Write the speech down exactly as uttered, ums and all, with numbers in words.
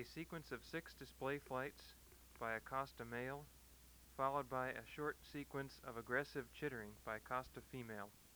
sequence of six display flights by Acosta male, followed by a short sequence of aggressive chittering by Acosta female.